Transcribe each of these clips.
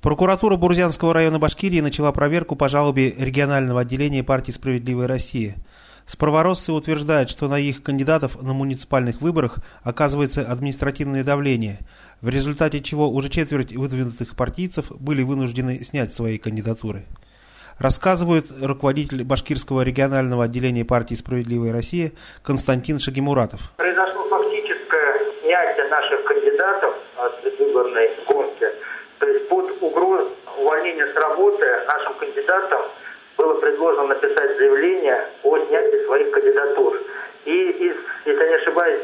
Прокуратура Бурзянского района Башкирии начала проверку по жалобе регионального отделения партии «Справедливая Россия». Справороссы утверждают, что на их кандидатов на муниципальных выборах оказывается административное давление, в результате чего уже четверть выдвинутых партийцев были вынуждены снять свои кандидатуры. Рассказывает руководитель Башкирского регионального отделения партии «Справедливая Россия» Константин Шагимуратов. Произошло фактическое снятие наших кандидатов от предвыборной гонки. То есть под угрозой увольнения с работы нашим кандидатам было предложено написать заявление о снятии своих кандидатур. И из, если не ошибаюсь,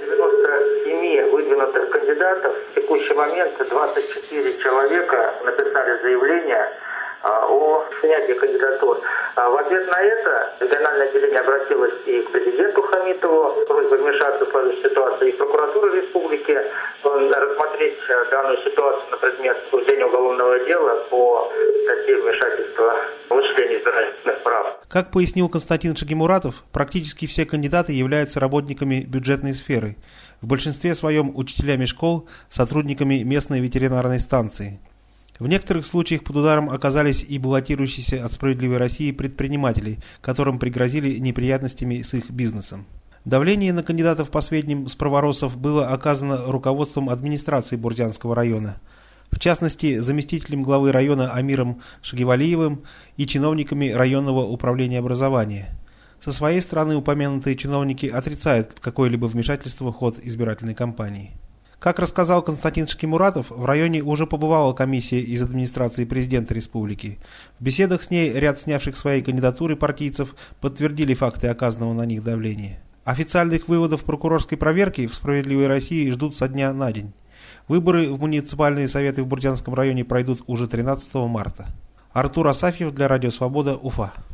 97 выдвинутых кандидатов в текущий момент 24 человека написали заявление о снятии кандидатур. В ответ на это региональное отделение обратилось и к президенту Хамитову с просьбой вмешаться в сложившуюся ситуацию, и к прокуратуре республики рассмотреть данную ситуацию на предмет возбуждения уголовного дела по статье вмешательства в осуществление избирательных прав. Как пояснил Константин Шагимуратов, практически все кандидаты являются работниками бюджетной сферы, в большинстве своем учителями школ, сотрудниками местной ветеринарной станции. В некоторых случаях под ударом оказались и баллотирующиеся от «Справедливой России» предприниматели, которым пригрозили неприятностями с их бизнесом. Давление на кандидатов, по сведениям справороссов, было оказано руководством администрации Бурзянского района, в частности, заместителем главы района Амиром Шагивалиевым и чиновниками районного управления образования. Со своей стороны упомянутые чиновники отрицают какое-либо вмешательство в ход избирательной кампании. Как рассказал Константин Шагимуратов, в районе уже побывала комиссия из администрации президента республики. В беседах с ней ряд снявших свои кандидатуры партийцев подтвердили факты оказанного на них давления. Официальных выводов прокурорской проверки в «Справедливой России» ждут со дня на день. Выборы в муниципальные советы в Бурзянском районе пройдут уже 13 марта. Артур Асафьев для Радио Свобода, Уфа.